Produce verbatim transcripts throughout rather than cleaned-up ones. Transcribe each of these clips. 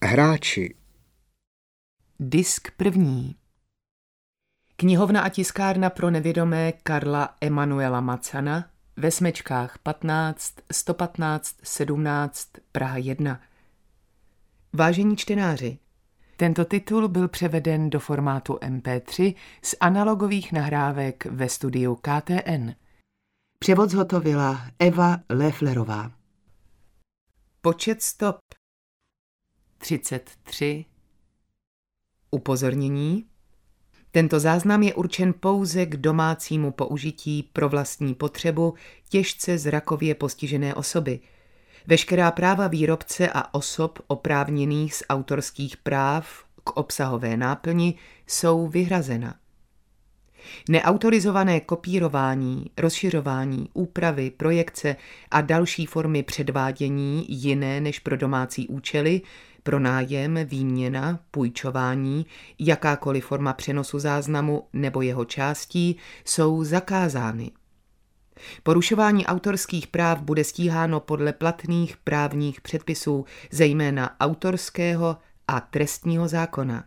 Hráči. Disk první. Knihovna a tiskárna pro nevědomé Karla Emanuela Macana ve Smečkách patnáct, sto patnáct, sedmnáct, Praha jedna. Vážení čtenáři, tento titul byl převeden do formátu em pé tři z analogových nahrávek ve studiu K T N. Převod zhotovila Eva Lefflerová. Počet stop třicet tři. Upozornění. Tento záznam je určen pouze k domácímu použití pro vlastní potřebu těžce zrakově postižené osoby. Veškerá práva výrobce a osob oprávněných z autorských práv k obsahové náplni jsou vyhrazena. Neautorizované kopírování, rozšiřování, úpravy, projekce a další formy předvádění jiné než pro domácí účely, pronájem, výměna, půjčování, jakákoliv forma přenosu záznamu nebo jeho částí jsou zakázány. Porušování autorských práv bude stíháno podle platných právních předpisů, zejména autorského a trestního zákona.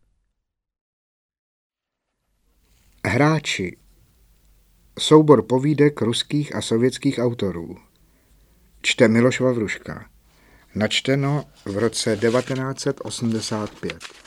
Hráči. Soubor povídek ruských a sovětských autorů. Čte Miloš Vavruška. Načteno v roce devatenáct set osmdesát pět.